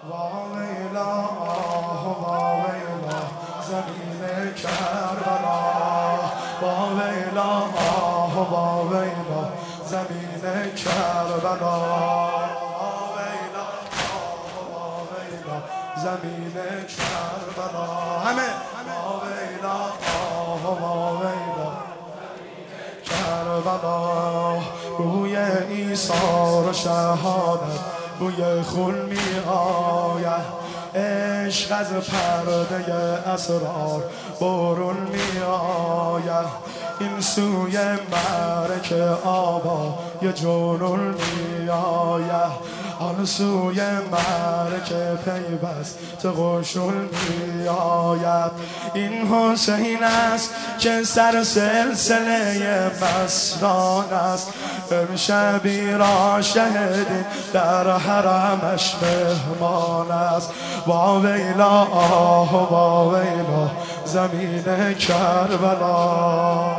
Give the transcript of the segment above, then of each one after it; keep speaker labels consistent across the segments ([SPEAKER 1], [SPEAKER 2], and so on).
[SPEAKER 1] واویلا واویلا زمین کربلا، واویلا واویلا زمین کربلا، واویلا واویلا زمین کربلا، همه واویلا واویلا کربلا. بوی ایثار شهادت بوی خون می آید، عشق از پرده اسرار برون می آید. این سوی مرک آبا یه جنون می آید، آن سوی مرک پیوست قشون می آید. این حسین است که سر سلسله مستان است، امشبی را شهدی در حرمش مهمان است. واویلا واویلا زمین کربلا،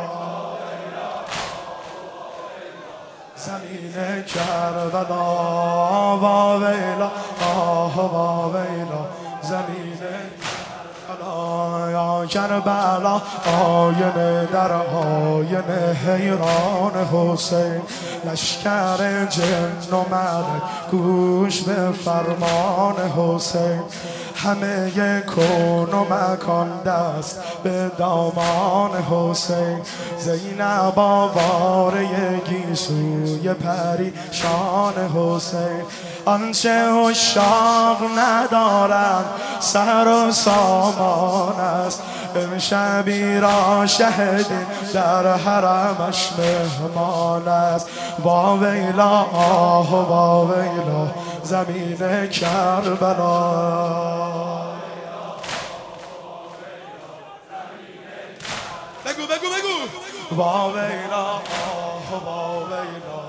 [SPEAKER 1] زمین کربلا، واویلا واویلا زمین کربلا. یا کربلا آینه در آینه حیران حسین، لشکر جن و ملک گوش به فرمان حسین. همه کون و مکان دست به دامان حسین. زینب آواره گیسوی پریشان حسین. آنچه عشاق ندارند سر و سامان است، امشبی را شهدی در حرمش مهمان است. واویلا واویلا زمین کربلا، بگو بگو بگو واویلا واویلا.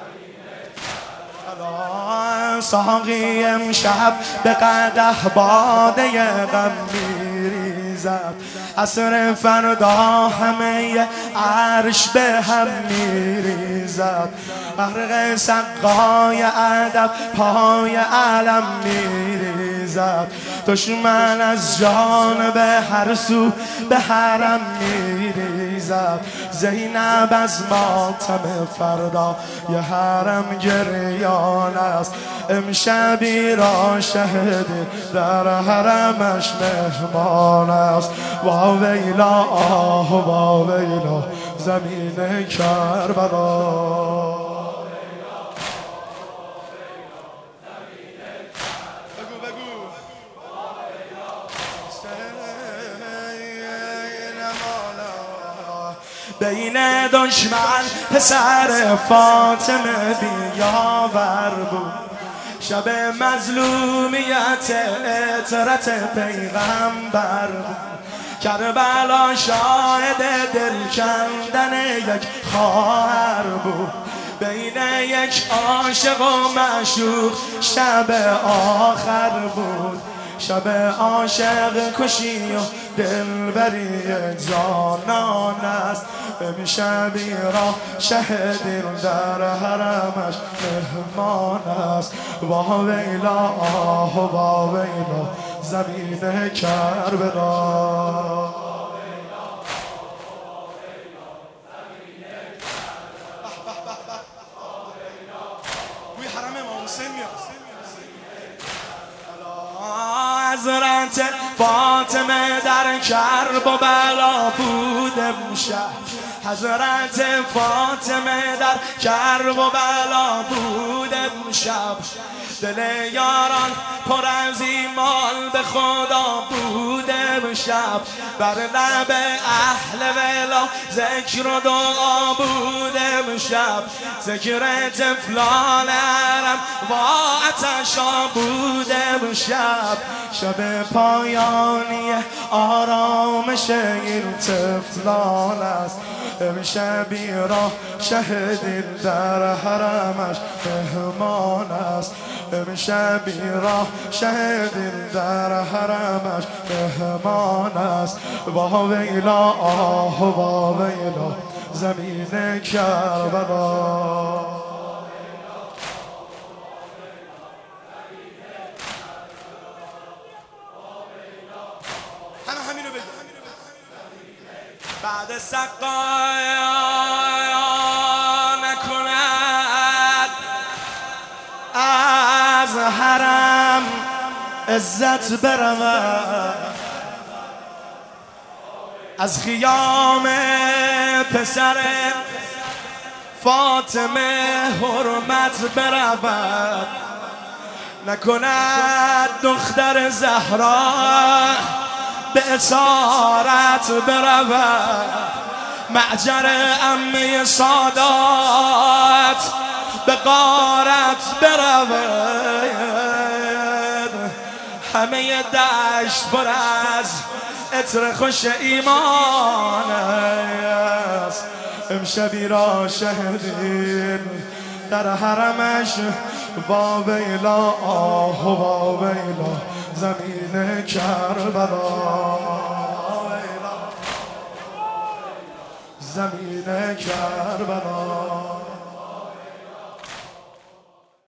[SPEAKER 1] ساقی امشب به قدح باده غم میریزد، عصر فردا همه عرش به هم میریزد. غرق سقای ادب پای علم میریزد، دشمن از جانب هر سو به حرم میریزد. زینب از ماتم فردا یه حرم گریان است، امشبی را شهدی در حرمش مهمان است. واویلا واویلا زمین کربلا. بین دشمن پسر فاطمه بیاور بود، شب مظلومیت عطرت پیغمبر بود. کربلا شاهد دل کندن یک خواهر بود، بین یک عاشق و معشوق شب آخر بود. شب عاشق کشی و دلبری جانان است، امشبی را شهدی در حرمش مهمان است. واویلا واویلا زمین کربلا. بوی حرم امام حسین میاد. حضرت فاطمه در کرب و بلا بود امشب، حضرت فاطمه در کرب و بلا بود امشب. دل یاران پر از ایمان به خدا بود امشب، بر لب اهل ولا ذکر و دعا بود امشب. ذکر طفلان حرم با عطشا بود امشب. شب پایانی آرامش این طفلان است، امشبی را شهدی در حرمش مهمان است. امشبی را شهدی در حرمش مهمان است. واویلا واویلا زمین کربلا. بعد سقایا نکند از حرم عزت برود، از خیام پسر فاطمه حرمت برود، نکند دختر زهرا به اسارت برود، معجر عمه سادات به غارت برود، همه دشت پر از عطر خوش ایمان است، امشبی را شهدیم در حرمش، واویلا آه واویلا زمین کربلا، زمین کربلا.